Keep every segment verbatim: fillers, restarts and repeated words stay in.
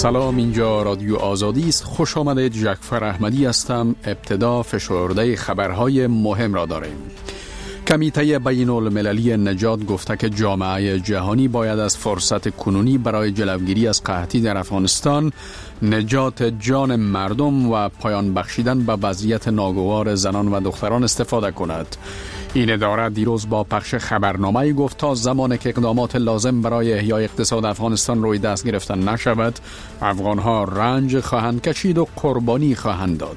سلام، اینجا رادیو آزادی است. خوش آمدید. جعفر احمدی هستم. ابتدا فشرده خبرهای مهم را داریم. کمیته بین المللی نجات گفته که جامعه جهانی باید از فرصت کنونی برای جلوگیری از قحطی در افغانستان، نجات جان مردم و پایان بخشیدن به وضعیت ناگوار زنان و دختران استفاده کند. این اداره دیروز با پخش خبرنامه‌ای گفت تا زمانی که اقدامات لازم برای احیای اقتصاد افغانستان روی دست گرفتن نشود، افغانها رنج خواهند کشید و قربانی خواهند داد.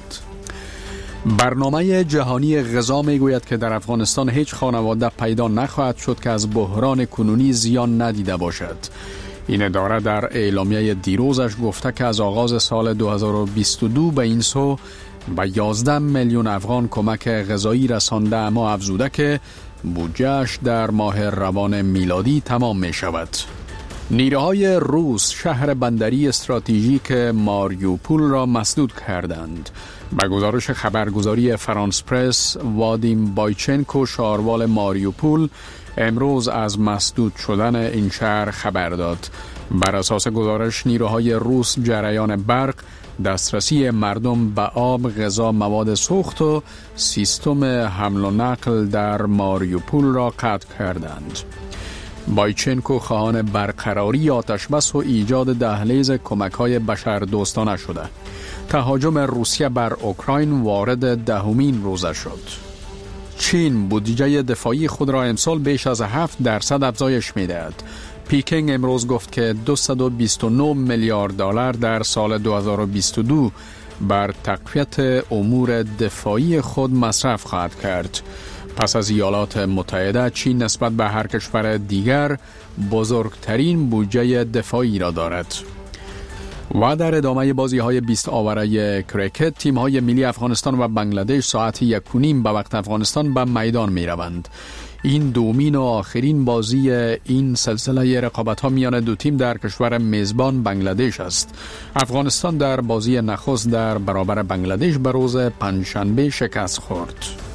برنامه جهانی غذا می گوید که در افغانستان هیچ خانواده پیدا نخواهد شد که از بحران کنونی زیان ندیده باشد. این اداره در اعلامیه دیروزش گفته که از آغاز سال دو هزار و بیست و دو به این سو به یازده میلیون افغان کمک غذایی رسانده، اما افزوده که بودجه‌اش در ماه روان میلادی تمام می شود. نیروهای روس شهر بندری استراتژیک ماریوپول را مسدود کردند. به گزارش خبرگزاری فرانس پرس، وادیم بایچنکو، شاروال ماریوپول، امروز از مسدود شدن این شهر خبر داد. بر اساس گزارش، نیروهای روس جریان برق، دسترسی مردم به آب، غذا، مواد سوخت و سیستم حمل و نقل در ماریوپول را قطع کردند. بایچنکو خواهان برقراری آتشبس و ایجاد دهلیز کمک‌های بشردوستانه شده. تهاجم روسیه بر اوکراین وارد دهمین روزه شد. چین بودجه دفاعی خود را امسال بیش از هفت درصد افزایش می‌دهد. پیکینگ امروز گفت که دویست و بیست و نه میلیارد دلار در سال دو هزار و بیست و دو بر تقویت امور دفاعی خود مصرف خواهد کرد. پس از ایالات متحده، چین نسبت به هر کشور دیگر بزرگترین بودجه دفاعی را دارد. و در ادامه بازی های بیست آوره کرکت، تیم های ملی افغانستان و بنگلادش ساعت یک و نیم به وقت افغانستان به میدان می روند. این دومین و آخرین بازی این سلسله رقابت ها میان دو تیم در کشور میزبان بنگلادش است. افغانستان در بازی نخست در برابر بنگلادش به روز پنجشنبه شکست خورد.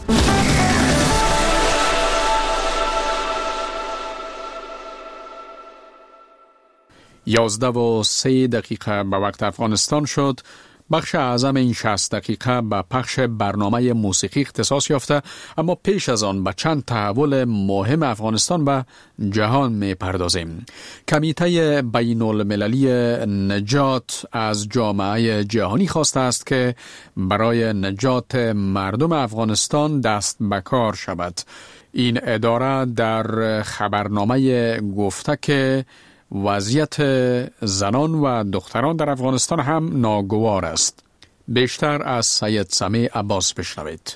یازده و سه دقیقه به وقت افغانستان شد. بخش اعظم این شصت دقیقه به پخش برنامه موسیقی اختصاص یافته، اما پیش از آن به چند تحول مهم افغانستان و جهان می پردازیم. کمیته بین المللی نجات از جامعه جهانی خواسته است که برای نجات مردم افغانستان دست به کار شود. این اداره در خبرنامه گفته که وضعیت زنان و دختران در افغانستان هم ناگوار است. بیشتر از سید سمیع عباس بشنوید.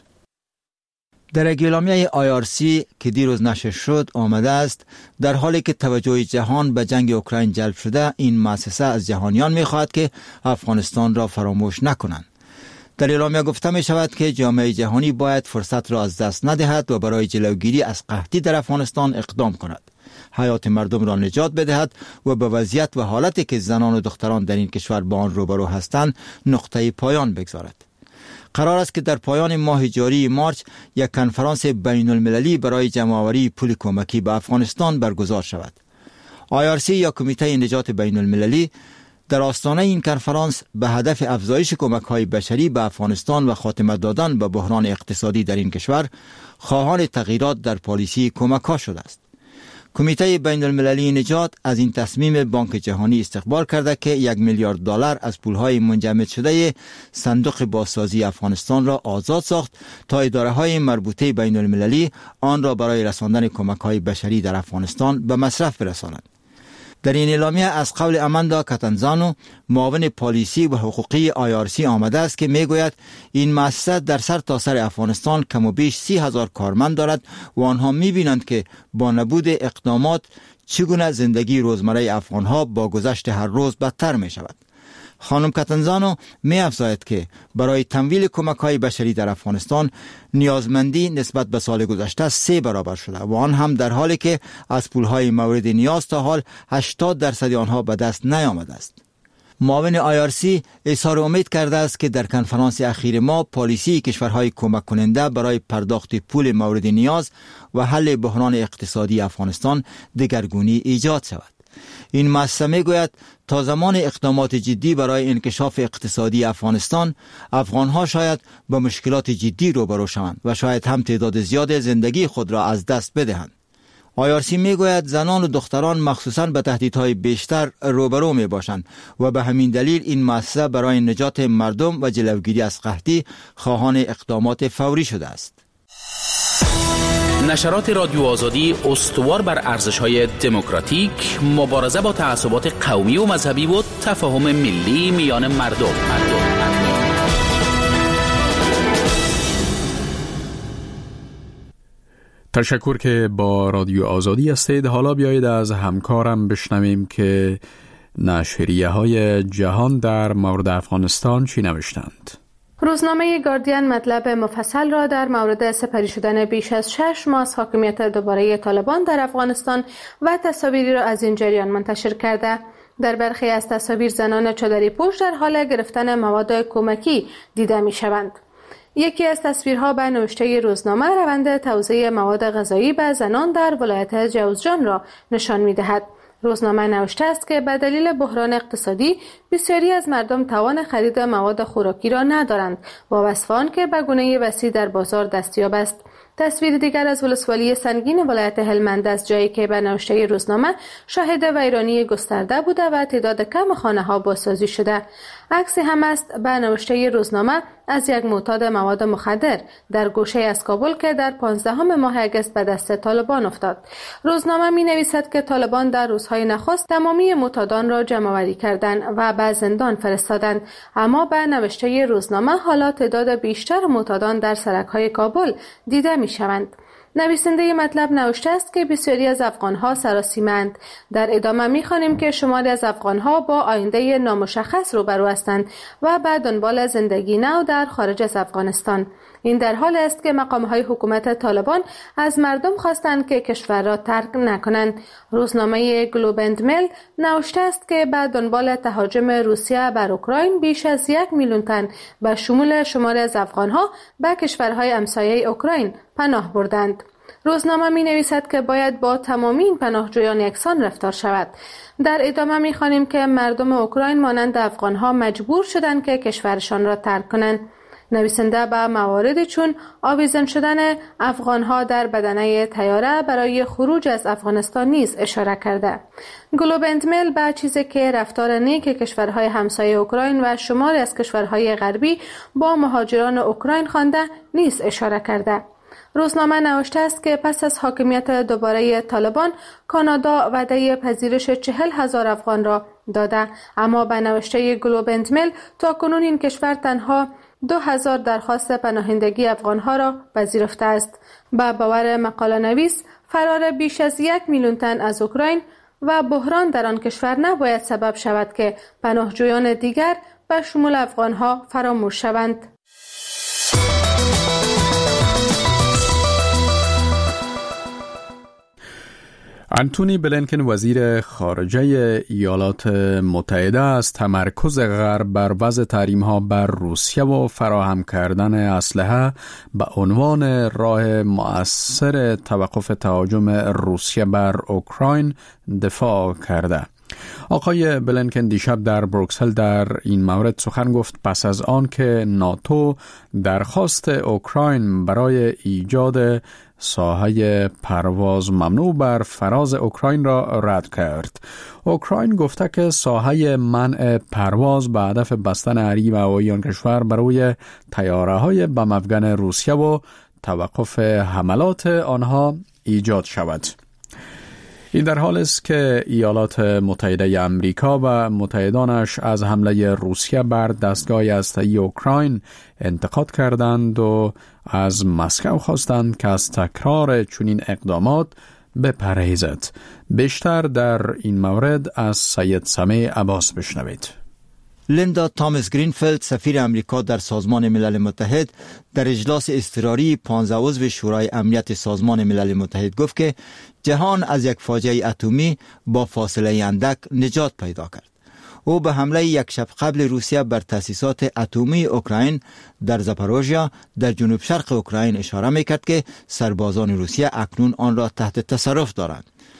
در اعلامیه آی آر سی که دیروز نشر شد آمده است در حالی که توجه جهان به جنگ اوکراین جلب شده، این مؤسسه از جهانیان می‌خواهد که افغانستان را فراموش نکنند. در اعلامیه گفته می شود که جامعه جهانی باید فرصت را از دست ندهد و برای جلوگیری از قحطی در افغانستان اقدام کند، حیات مردم را نجات بدهد و به وضعیت و حالتی که زنان و دختران در این کشور با آن روبرو هستند نقطه پایان بگذارد. قرار است که در پایان ماه جاری مارچ یک کنفرانس بین المللی برای جمع‌آوری پول کمکی به افغانستان برگزار شود. آی آر سی یا کمیته نجات بین المللی در آستانه این کنفرانس به هدف افزایش کمک‌های بشری به افغانستان و خاتمه دادن به بحران اقتصادی در این کشور خواهان تغییرات در پالیسی کمک‌ها شده است. کمیته بین المللی نجات از این تصمیم بانک جهانی استقبال کرده که یک میلیارد دلار از پولهای منجمد شده صندوق بازسازی افغانستان را آزاد ساخت تا اداره‌های مربوطه بین المللی آن را برای رساندن کمک‌های بشری در افغانستان به مصرف برسانند. در این اعلامیه از قول اماندا کاتنزانو، معاون پالیسی و حقوقی آی آر سی آمده است که میگوید این مؤسسه در سر تا سر افغانستان کم و بیش سی هزار کارمند دارد و آنها میبینند که با نبود اقدامات چگونه زندگی روزمره افغانها با گذشت هر روز بدتر می شود. خانم کاتنزانو می افزاید که برای تمویل کمک‌های بشری در افغانستان نیازمندی نسبت به سال گذشته سه برابر شده و آن هم در حالی که از پول‌های مورد نیاز تا حال هشتاد درصد آنها به دست نیامده است. معاون آی آر سی اظهار امید کرده است که در کنفرانس اخیر ما پالیسی کشورهای کمک کننده برای پرداخت پول مورد نیاز و حل بحران اقتصادی افغانستان دگرگونی ایجاد شود. این مؤسسه میگوید تا زمان اقدامات جدی برای انکشاف اقتصادی افغانستان، افغانها شاید با مشکلات جدی روبرو شوند و شاید هم تعداد زیاد زندگی خود را از دست بدهند. آی آر سی میگوید زنان و دختران مخصوصاً به تهدیدهای بیشتر روبرو می باشند و به همین دلیل این مؤسسه برای نجات مردم و جلوگیری از قحطی خواهان اقدامات فوری شده است. نشرات رادیو آزادی استوار بر ارزش‌های دموکراتیک، مبارزه با تعصبات قومی و مذهبی و تفاهم ملی میان مردم. مردم. تشکر که با رادیو آزادی هستید. حالا بیایید از همکارم بشنویم که نشریه های جهان در مورد افغانستان چی نوشتند. روزنامه گاردین مطلب مفصل را در مورد سپری شدن بیش از شش ماه از حاکمیت دوباره طالبان در افغانستان و تصاویری را از این جریان منتشر کرده. در برخی از تصاویر زنان چادری پوش در حال گرفتن مواد کمکی دیده می شوند. یکی از تصویرها به نوشته روزنامه روند توزیع مواد غذایی به زنان در ولایت جوزجان را نشان می دهد. روزنامه نوشته است که به دلیل بحران اقتصادی بسیاری از مردم توان خرید مواد خوراکی را ندارند، با وصف آنکه به گونه وسیع در بازار دستیاب است. تصویر دیگر از ولسوالی سنگین ولایت هلمند از جایی که به نوشته روزنامه شاهد ویرانی گسترده بوده و تعداد کم خانه‌ها بازسازی شده. عکسی هم است به نوشته روزنامه از یک معتاد مواد مخدر در گوشه از کابل که در پانزدهم ماه اگست به دست طالبان افتاد. روزنامه می نویسد که طالبان در روزهای نخست تمامی معتادان را جمع‌آوری کردند و به زندان فرستادند، اما به نوشته روزنامه حالا تعداد بیشتر معتادان در سرک‌های کابل دیده می شوند. نویسنده مطلب نوشته است که بسیاری از افغانها سراسیمه‌اند. در ادامه می‌خوانیم که شماری از افغانها با آینده نامشخص روبرو هستند و به دنبال زندگی نو در خارج از افغانستان. این در حال است که مقام‌های حکومت طالبان از مردم خواستند که کشور را ترک نکنند. روزنامه گلوب اند میل نوشته است که به دنبال تهاجم روسیه بر اوکراین بیش از یک میلیون تن به شمول شماری از افغانها به کشورهای همسایه اوکراین پناه بردند. روزنامه می نویسد که باید با تمامی این پناهجویان یکسان رفتار شود. در ادامه می خوانیم که مردم اوکراین مانند افغانها مجبور شدند که کشورشان را ترک کنند. نویسنده به مواردی چون آویزان شدن افغانها در بدنه طیاره برای خروج از افغانستان نیز اشاره کرده. گلوب اند میل به چیزی که رفتار نیک کشورهای همسایه اوکراین و شماری از کشورهای غربی با مهاجران اوکراین خوانده نیز اشاره کرده. روزنامه نوشته است که پس از حاکمیت دوباره طالبان، کانادا وعده پذیرش چهل هزار افغان را داده، اما به نوشته گلوب اند میل تاکنون این کشور تنها دو هزار درخواست پناهندگی افغانها را پذیرفته است. به باور مقاله نویس، فرار بیش از یک میلیون تن از اوکراین و بحران در آن کشور نباید سبب شود که پناهجویان دیگر به شمول افغانها فراموش شوند. انتونی بلینکن وزیر خارجه ایالات متحده از تمرکز غرب بر وضع تحریم‌ها بر روسیه و فراهم کردن اسلحه به عنوان راه مؤثر توقف تهاجم روسیه بر اوکراین دفاع کرده. آقای بلینکن دیشب در بروکسل در این مورد سخن گفت پس از آن که ناتو درخواست اوکراین برای ایجاد ساحه پرواز ممنوع بر فراز اوکراین را رد کرد. اوکراین گفته که ساحه منع پرواز به هدف بستن حریم هوایی آن کشور برای طیاره‌های بم افکن روسیه و توقف حملات آنها ایجاد شود. این در حال است که ایالات متحده امریکا و متحدانش از حمله روسیه بر دستگاه هسته‌ای اوکراین انتقاد کردند و از مسکو خواستند که از تکرار چنین اقدامات بپرهیزد. بیشتر در این مورد از سید سمیع عباس بشنوید. لیندا تامس گرینفیلد سفیر امریکا در سازمان ملل متحد در اجلاس اضطراری پانزده عضو شورای امنیت سازمان ملل متحد گفت که جهان از یک فاجعه اتمی با فاصله اندک نجات پیدا کرد. او به حمله یک شب قبل روسیه بر تأسیسات اتمی اوکراین در زاپاروژیا در جنوب شرق اوکراین اشاره میکرد که سربازان روسیه اکنون آن را تحت تصرف دارند.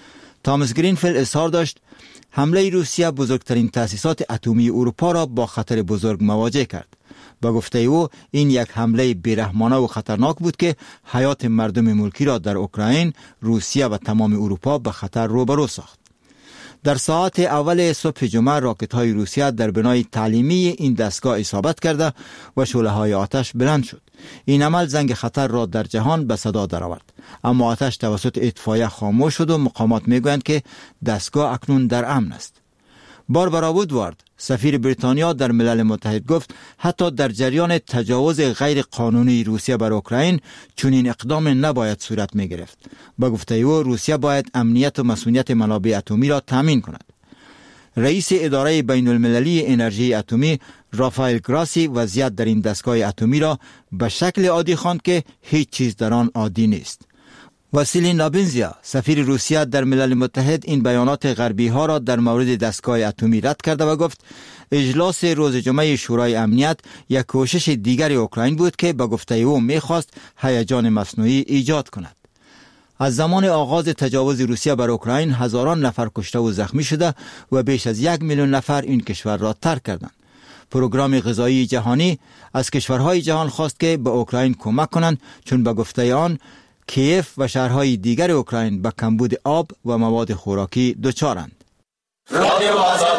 تامس گرینفیلد اظهار داشت حمله روسیه بزرگترین تأسیسات اتمی اروپا را با خطر بزرگ مواجه کرد. با گفته او این یک حمله بیرحمانه و خطرناک بود که حیات مردم ملکی را در اوکراین، روسیه و تمام اروپا به خطر روبرو ساخت. در ساعت اول صبح جمعه راکت های روسیه در بنای تعلیمی این دستگاه اصابت کرده و شعله های آتش بلند شد. این عمل زنگ خطر را در جهان به صدا درآورد، اما آتش توسط اطفائیه خاموش شد و مقامات میگویند که دستگاه اکنون در امن است. باربارا وودوارد، سفیر بریتانیا در ملل متحد، گفت حتی در جریان تجاوز غیر قانونی روسیه بر اوکراین چنین اقدام نباید صورت می گرفت. با گفته او روسیه باید امنیت و مسئولیت منابع اتمی را تامین کند. رئیس اداره بین المللی انرژی اتمی رافائل گراسی وضعیت در این دستگاه اتمی را به شکل عادی خواند که هیچ چیز در آن عادی نیست. واسیلی نابنزیا، سفیر روسیه در ملل متحد، این بیانات غربی ها را در مورد دستگاه اتمی رد کرده و گفت اجلاس روز جمعه شورای امنیت یک کوشش دیگر اوکراین بود که با گفته او میخواست هیجان مصنوعی ایجاد کند. از زمان آغاز تجاوز روسیه بر اوکراین هزاران نفر کشته و زخمی شده و بیش از یک میلیون نفر این کشور را ترک کردند. پروگرام غذایی جهانی از کشورهای جهان خواست که به اوکراین کمک کنند، چون به گفته آن کیف و شهرهای دیگر اوکراین به کمبود آب و مواد خوراکی دچارند. رادیو آزادی.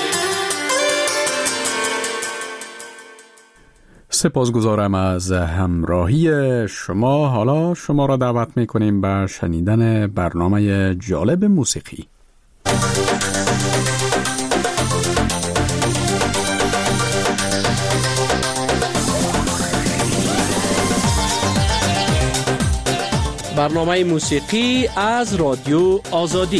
سپاسگزارم از همراهی شما. حالا شما را دعوت می‌کنیم به شنیدن برنامه جالب موسیقی. برنامه موسیقی از رادیو آزادی.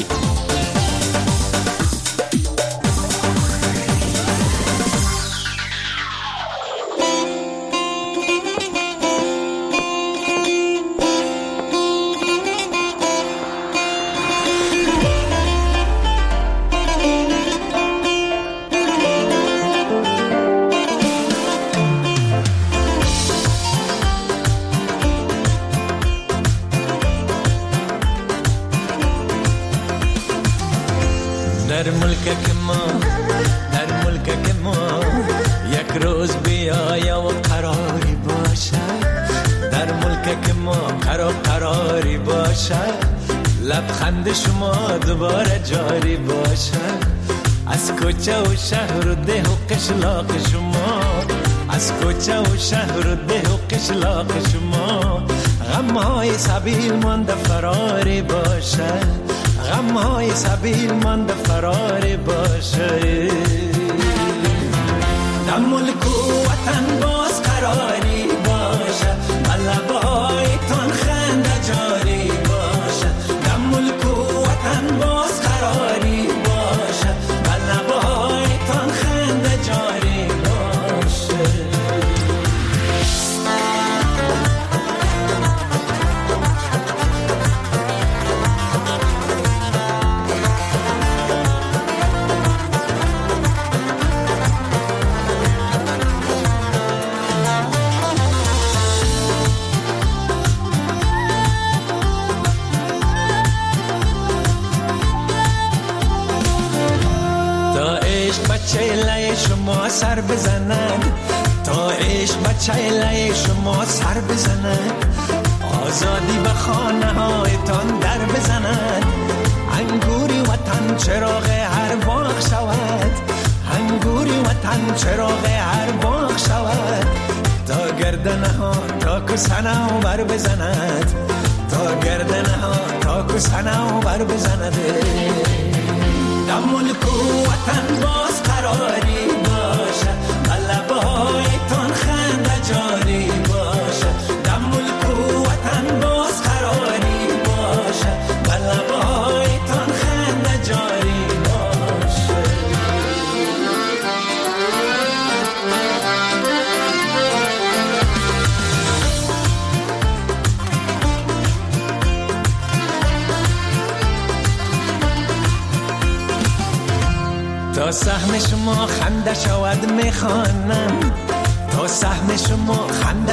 در ملک ما در ملک ما یک روز بیایا و قراری باشه، در ملک ما قرار قراری باشه، لبخند شما دوباره جاری باشه، از کوچه و شهر و ده و قشلاق شما، از کوچه و شهر و ده و قشلاق شما، غمهای سبیل مانده فراری باشه، غمهای سبیل مانده فراری باشه، در ملک و وطن باز قراری باشه، لبهایتان خنده جاری باشه، در ملک و وطن باز قراری باشه، لبهایتان خنده جاری باشه. چهله شما سر بزنن، تا عشق با چهله شما سر بزنن، آزادی به خانه هایتان در بزنن، انگوری وطن چراغ هر باغ شود، انگوری وطن چراغ هر باغ شود، تا گردنه ها تا کسنه و بر بزند، تا گردنه ها تا کسنه و بر بزند، در ملک و وطن باز قراری باشه، لبهایتان خنده جاری باشه، در ملک و وطن باز قراری باشه، لبهایتان خنده جاری باشه. تا سهم شما خنده شود میخوانم، تا سهم شما خنده